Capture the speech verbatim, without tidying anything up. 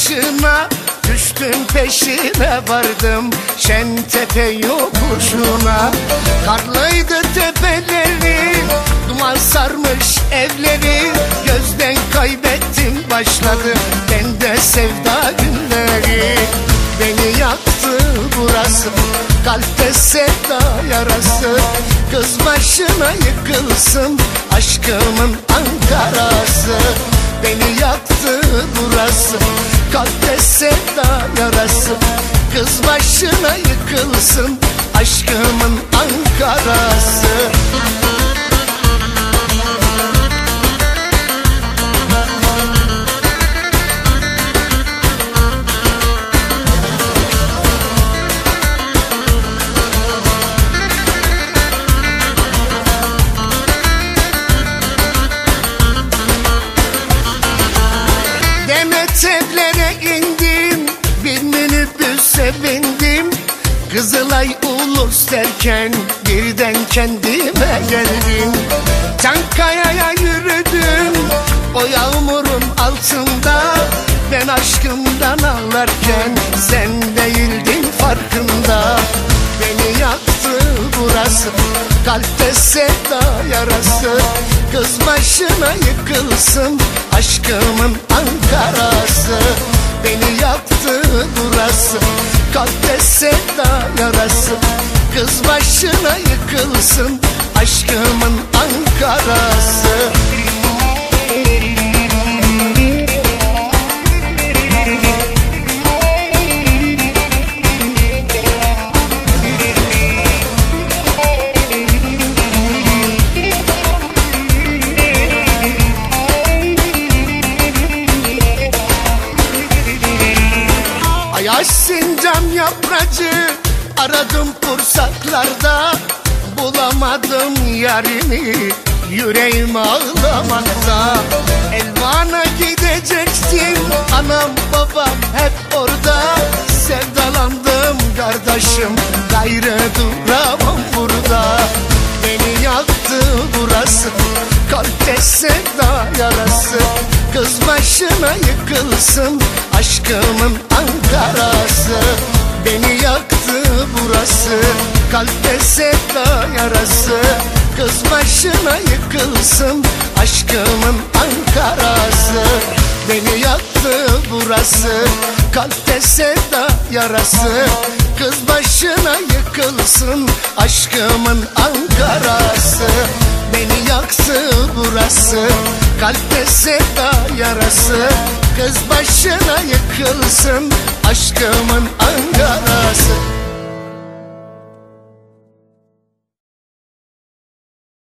başına, düştüm peşine vardım Şentepe yokuşuna. Karlıydı tepeleri, duman sarmış evleri, gözden kaybettim başladı bende sevda günleri. Beni yaktı burası, kalpte sevda yarası, kız başına yıkılsın aşkımın Ankara'sı. Beni yaktı burası, kalpte sevda yarası, kız başına yıkılsın aşkımın Ankara'sı. Demet evlere indim, bir minibüse bindim, Kızılay Ulus derken birden kendime geldim. Çankaya'ya yürüdüm o yağmurun altında, ben aşkımdan ağlarken sen değildin farkında. Beni yaktı burası, kalpte sevda yarası, kız başına yıkılsın aşkımın Ankara'sı. Beni yaktı burası, kalpte sevda yarası, kız başına yıkılsın aşkımın Ankara'sı. Yaş sincam yapracı aradım kursaklarda, bulamadım yarimi, yüreğim ağlamakta. Elvan'a gideceksin, anam babam hep orada, sevdalandım kardeşim, gayrı duramam burada. Beni yaktı burası, kalpte sevda yarası, kız başına yıkılsın aşkımın Ankara'sı. Beni yaktı burası, kalpte sevda yarası, kız başına yıkılsın aşkımın Ankara'sı. Beni yaktı burası, kalpte sevda yarası, kız başına yıkılsın aşkımın Ankara'sı. Beni yaktı burası, kalpte sevda yarası, kız başına yıkılsın aşkımın Ankara'sı.